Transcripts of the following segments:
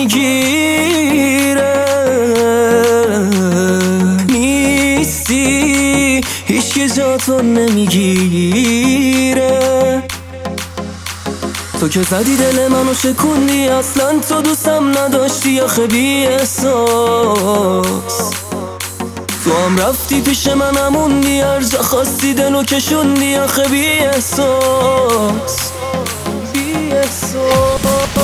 میگیره. نیستی هیچکی جاتو نمیگیره. تو که زدی دل منو شکوندی، اصلا تو دوستم نداشتی آخه بی احساس. تو هم رفتی پیش من هموندی، هر جا خواستی دلو کشوندی آخه بی احساس. بی احساس.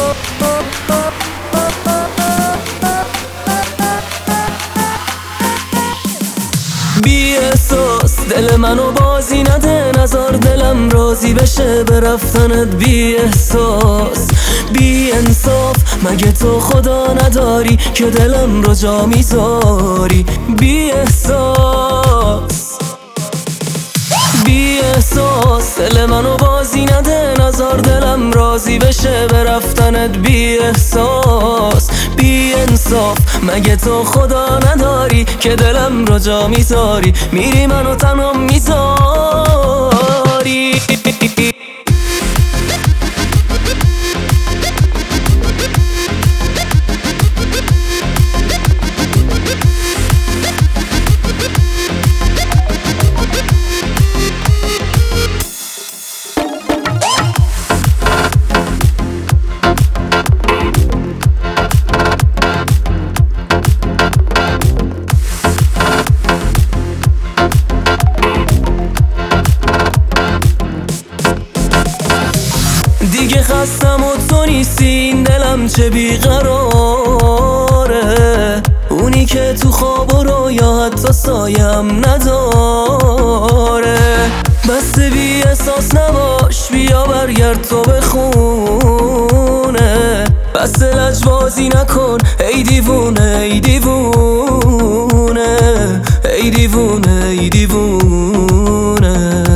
بی احساس دل منو بازی نده، نزار دلم راضی بشه به رفتنت. بی احساس بی انصاف، مگه تو خدا نداری که دلم رو جا میذاری؟ بی احساس بی احساس دل منو بازی نده، نزار دلم راضی بشه به رفتنت. بی احساس بی انصاف، مگه تو خدا نداری که دلم رو جا میذاری؟ میری منو تنها میذاری. دیگه خستم و تو نیستی، این دلم چه بیقراره. اونی که تو خواب و رویا حتی سایم نداره. بس بی احساس نباش، بیا برگرد تو به خونه. بس لجبازی نکن ای دیوونه ای دیوونه ای دیوونه ای دیوونه.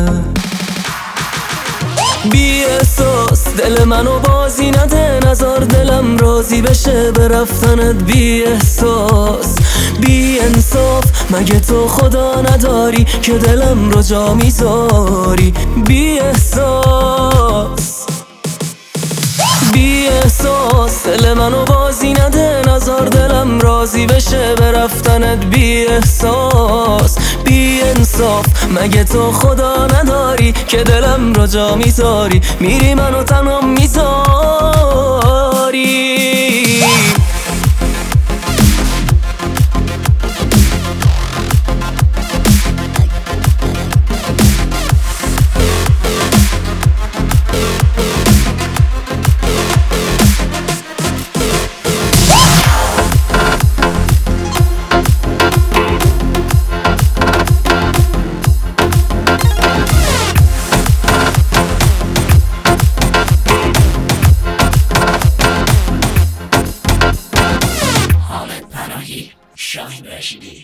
بی احساس دل منو بازی نده، نزار دلم راضی بشه به رفتنت. بی احساس بی انصاف، مگه تو خدا نداری که دلم رو جا میذاری؟ بی احساس بی احساس دل منو بازی نده، نزار دلم راضی بشه به رفتنت. بی احساس بی انصاف، مگه تو خدا نداری که دلم رو جا میذاری؟ میری منو تنها میذاری. Şahin Beşidi.